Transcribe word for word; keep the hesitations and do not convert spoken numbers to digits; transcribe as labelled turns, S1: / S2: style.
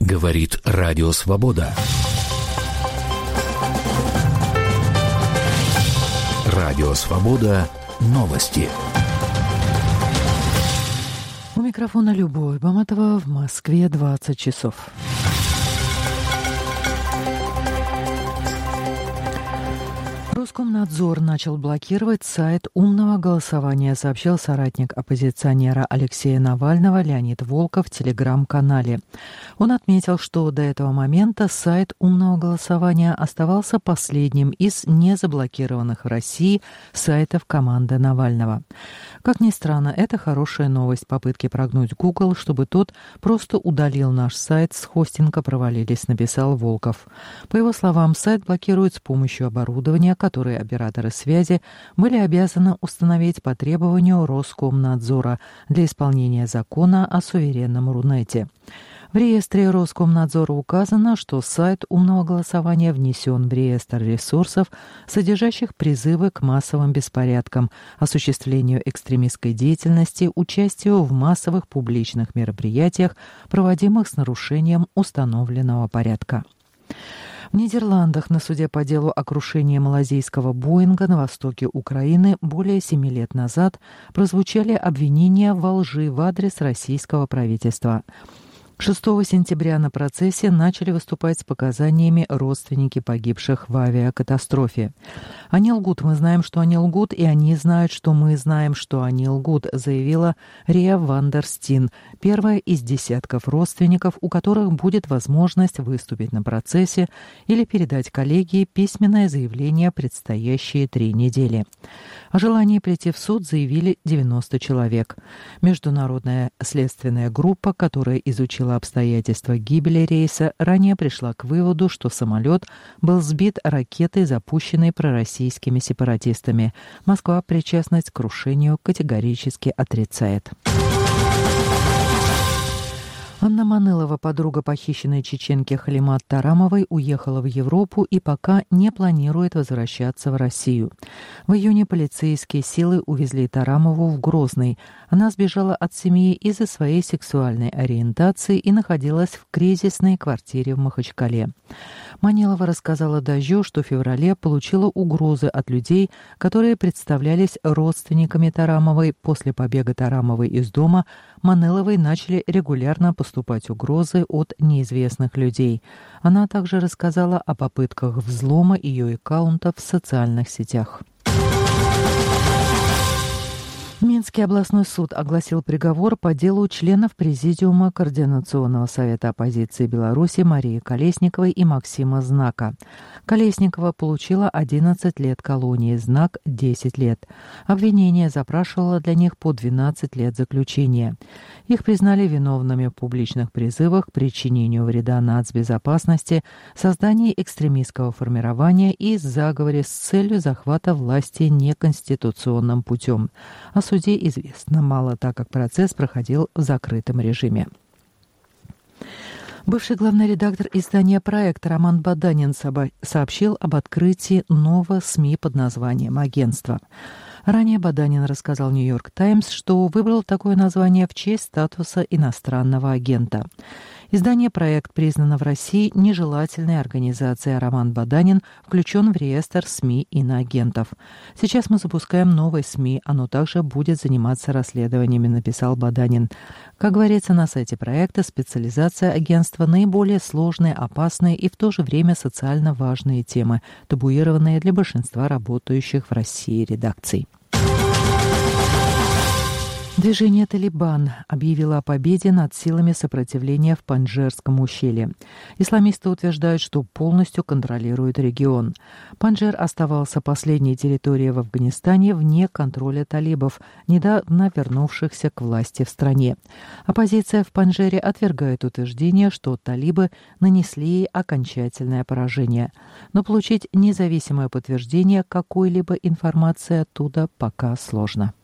S1: Говорит Радио Свобода. Радио Свобода. Новости.
S2: У микрофона Любовь Баматова. В Москве двадцать часов. Роскомнадзор начал блокировать сайт умного голосования, сообщил соратник оппозиционера Алексея Навального Леонид Волков в телеграм-канале. Он отметил, что до этого момента сайт умного голосования оставался последним из незаблокированных в России сайтов команды Навального. Как ни странно, это хорошая новость. Попытки прогнуть Google, чтобы тот просто удалил наш сайт с хостинга, провалились, написал Волков. По его словам, сайт блокируют с помощью оборудования, которые операторы связи были обязаны установить по требованию Роскомнадзора для исполнения закона о суверенном Рунете. В реестре Роскомнадзора указано, что сайт умного голосования внесен в реестр ресурсов, содержащих призывы к массовым беспорядкам, осуществлению экстремистской деятельности, участию в массовых публичных мероприятиях, проводимых с нарушением установленного порядка. В Нидерландах на суде по делу о крушении малазийского Боинга на востоке Украины более семи лет назад прозвучали обвинения во лжи в адрес российского правительства. шестого сентября на процессе начали выступать с показаниями родственники погибших в авиакатастрофе. «Они лгут, мы знаем, что они лгут, и они знают, что мы знаем, что они лгут», заявила Риа Вандерстин, первая из десятков родственников, у которых будет возможность выступить на процессе или передать коллегии письменное заявление предстоящие три недели. О желании прийти в суд заявили девяносто человек. Международная следственная группа, которая изучила обстоятельства гибели рейса, ранее пришла к выводу, что самолет был сбит ракетой, запущенной пророссийскими сепаратистами. Москва причастность к крушению категорически отрицает. Анна Манылова, подруга похищенной чеченки Халимат Тарамовой, уехала в Европу и пока не планирует возвращаться в Россию. В июне полицейские силы увезли Тарамову в Грозный. Она сбежала от семьи из-за своей сексуальной ориентации и находилась в кризисной квартире в Махачкале. Манилова рассказала «Дождю», что в феврале получила угрозы от людей, которые представлялись родственниками Тарамовой. После побега Тарамовой из дома Маниловой начали регулярно поступать угрозы от неизвестных людей. Она также рассказала о попытках взлома ее аккаунтов в социальных сетях. Минский областной суд огласил приговор по делу членов Президиума Координационного совета оппозиции Беларуси Марии Колесниковой и Максима Знака. Колесникова получила одиннадцать лет колонии, Знак – десять лет. Обвинение запрашивало для них по двенадцать лет заключения. Их признали виновными в публичных призывах к причинению вреда нацбезопасности, создании экстремистского формирования и заговоре с целью захвата власти неконституционным путем. О суде известно мало, так как процесс проходил в закрытом режиме. Бывший главный редактор издания «Проект» Роман Баданин сообщил об открытии нового СМИ под названием «Агентство». Ранее Баданин рассказал «Нью-Йорк Таймс», что выбрал такое название в честь статуса иностранного агента. Издание «Проект» признано в России нежелательной организацией, а Роман Баданин включен в реестр СМИ иноагентов. «Сейчас мы запускаем новое СМИ, оно также будет заниматься расследованиями», написал Баданин. Как говорится на сайте проекта, специализация агентства – наиболее сложные, опасные и в то же время социально важные темы, табуированные для большинства работающих в России редакций. Движение «Талибан» объявило о победе над силами сопротивления в Панджшерском ущелье. Исламисты утверждают, что полностью контролируют регион. Панджшер оставался последней территорией в Афганистане вне контроля талибов, недавно вернувшихся к власти в стране. Оппозиция в Панджшере отвергает утверждение, что талибы нанесли ей окончательное поражение. Но получить независимое подтверждение какой-либо информации оттуда пока сложно.